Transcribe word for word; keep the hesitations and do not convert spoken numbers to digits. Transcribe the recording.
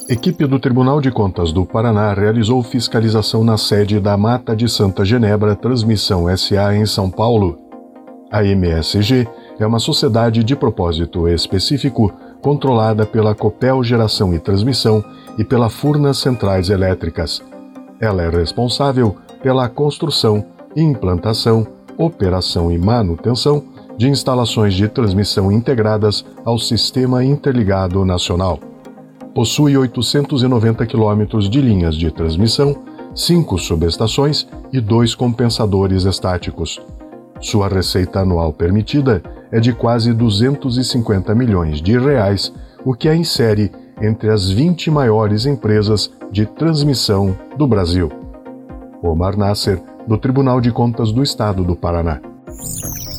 Equipe do Tribunal de Contas do Paraná realizou fiscalização na sede da Mata de Santa Genebra Transmissão S A em São Paulo. A M S G é uma sociedade de propósito específico controlada pela Copel Geração e Transmissão e pela Furnas Centrais Elétricas. Ela é responsável pela construção, implantação, operação e manutenção de instalações de transmissão integradas ao Sistema Interligado Nacional. Possui oitocentos e noventa quilômetros de linhas de transmissão, cinco subestações e dois compensadores estáticos. Sua receita anual permitida é de quase duzentos e cinquenta milhões de reais, o que a insere entre as vinte maiores empresas de transmissão do Brasil. Omar Nasser, do Tribunal de Contas do Estado do Paraná.